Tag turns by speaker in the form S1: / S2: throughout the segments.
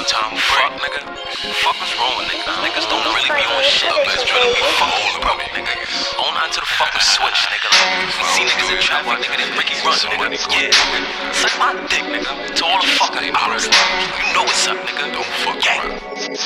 S1: two-time fuck, nigga. Fuck what's wrong with niggas? Niggas don't really be on shit. Niggas trying to be fucking bro, nigga. On onto the fucking switch, nigga. Like, see niggas in trap, like nigga, they Ricky Run, nigga. Yeah, suck my dick, nigga. To all the fuck I hours, you know what's up, nigga. Don't fuck around.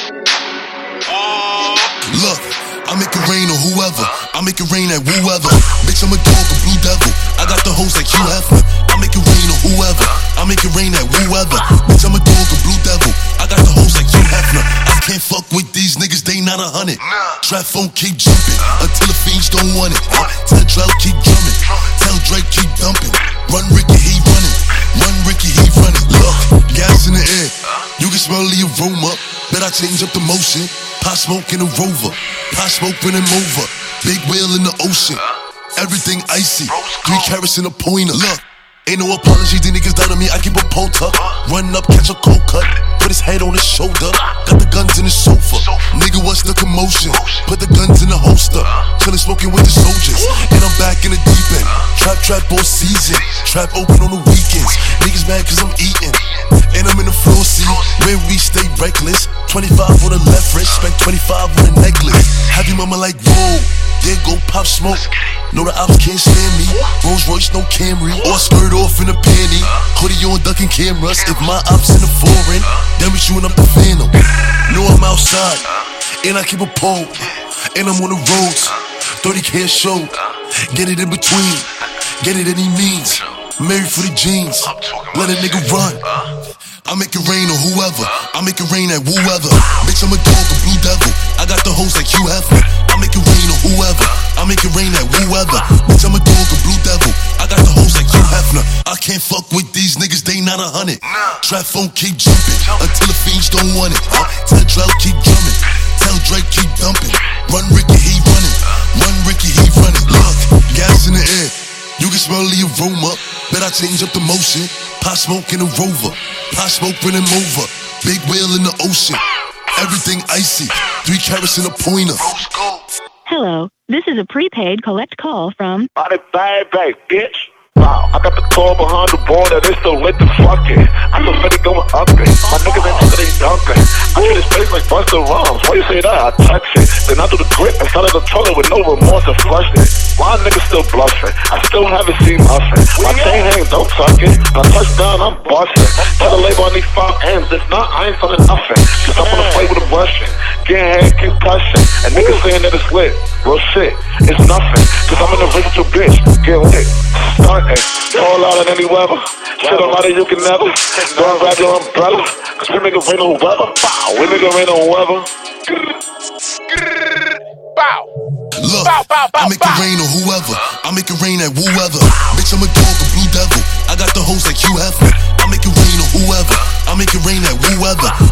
S2: Look, I make it rain on whoever. I make it rain at whoever. Bitch, I'm a dog, a blue devil. I got the hoes like Hugh Hefner. I make it rain on whoever. I make it rain at whoever. Bitch, I'm a dog, a blue devil. I got the hoes like Hugh Hefner. I can't fuck with these niggas, they not 100. Trap phone keep jumping until the fiends don't want it. Tell Drell keep drumming. Tell Drake keep dumping. Run Ricky, he running. Run Ricky, he running. Look, gas in the air. You can smell the aroma. Bet I change up the motion. Pot smoke in a Rover. Pot smoke when I'm over. Big whale in the ocean. Everything icy. 3 carats in a pointer. Look, ain't no apology. The niggas down on me. I keep a pole tuck. Run up, catch a cold cut. Put his head on his shoulder. Got the guns in the sofa. Nigga, what's the commotion? Put the guns in the holster. Chillin' smoking with the soldiers. And I'm back in the deep end. Trap all season. Trap open on the weekends. Niggas mad cause I'm eating. And I'm in the floor seat where we stay reckless. 25 on the left wrist. Spent 25 on a necklace. Have your mama like, whoa. There go Pop Smoke. No, the ops can't stand me. Rolls Royce, no Camry. Or skirt off in a panty. Hoodie on ducking cameras. If my ops in the foreign, then we shooting up the Phantom. Know I'm outside, and I keep a pole. And I'm on the roads, 30K a show. Get it in between, get it any means. Married for the jeans, let a nigga run. I make it rain on whoever. I make it rain at whoever. Bitch, I'm a dog, a blue devil. I got the hoes like Hugh Hefner. I make it rain on whoever. I make it rain at whoever. Bitch, I'm a dog, a blue devil. I got the hoes like Hugh Hefner. I can't fuck with these niggas, they not 100. Trap phone keep jumping until the fiends don't want it. Tell Drell keep drumming. Tell Drake keep dumping. Run Ricky, he running. Run Ricky, he running. Look, gas in the air. You can smell the aroma. Bet I change up the motion. Pot smoke in a Rover. Pot smoke when I'm over. Big whale in the ocean. Everything icy. 3 carats in a pointer.
S3: Hello, this is a prepaid collect call from...
S4: Body bag, bitch. Wow, I got the car behind the border, they still lit the fucking. I still steady going up it. My niggas ain't steady dunking. I treat his face like Busta Rhymes. Why you say that? I touch it. Then I do the grip inside of the toilet with no remorse and flush it. My niggas still bluffing. I still haven't seen nothing. My chain hang, don't tuck it. When I touch down, I'm busting. Tell the label I need 5 M's. If not, I ain't selling nothing. Cause I'm gonna play with a Russian. Getting head, keep touching. And niggas saying that it's lit. Real shit, it's nothing. Cause I'm an original bitch. Get lit. Starting. Fall out in any weather. Shit on louder you can never. Don't grab your umbrella. Cause we make it rain on weather. Bow. We make it rain on weather.
S1: Bow.
S2: Look, I make it rain on whoever. I make it rain at whoever. Bitch, I'm a dog, a blue devil. I got the hoes like Hugh Hefner. I make it rain on whoever. I make it rain at whoever.